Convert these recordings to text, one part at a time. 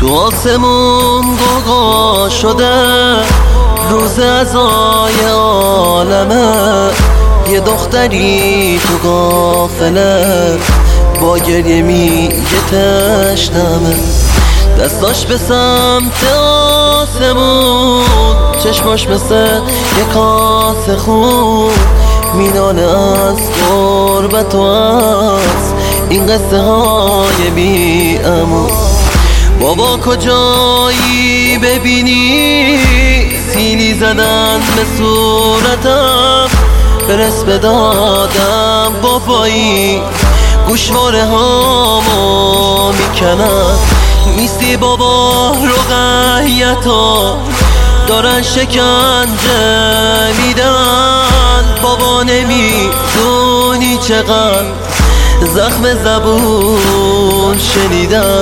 تو آسمون غوغا شده، روز عزای عالمه. یه دختری تو قافله با گریه میگه تشنمه. دستاش به سمت آسمون، چشماش مثل یه کاسه خون مینانه از غربت و از این قصه های بی امون. بابا کجایی ببینی سیلی زدن به صورتم، برس به دادم بابایی گوشواره هامو میکنم. نیستی بابا رقیتا دارن شکنجه میدن، بابا نمیدونی چقدر زخم زبون شنیدم.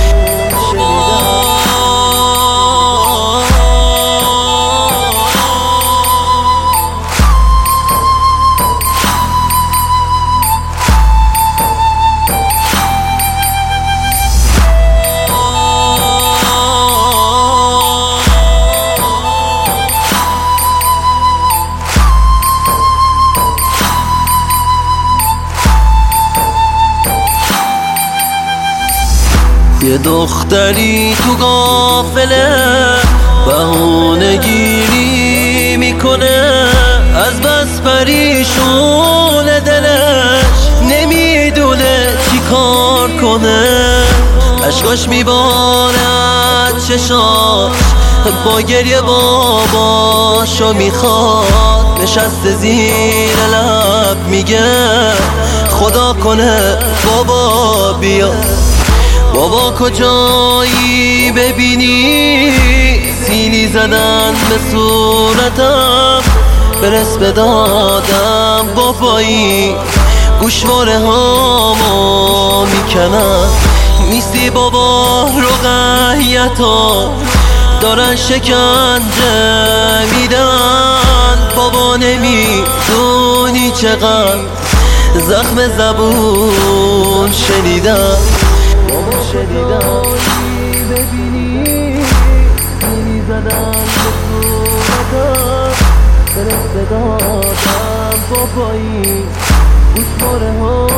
یه دختری تو قافله بهونه گیری میکنه، از بس پریشون دلش نمیدونه چی کار کنه. اشکاش میبارد چشاش با گریه باباشو میخواد. نشسته زیر لب میگه خدا کنه بابا بیا. بابا کجایی ببینی سیلی زدن به صورتم، برس به دادم بابایی گوشواره هامو میکنم. نیستی بابا رقیتا دارن شکنجه میدن، بابا نمیدونی چقدر زخم زبون شنیدم. بابا کجایی ببینی سیلی زدن به صورتم، برس به دادم بابایی گوشواره ها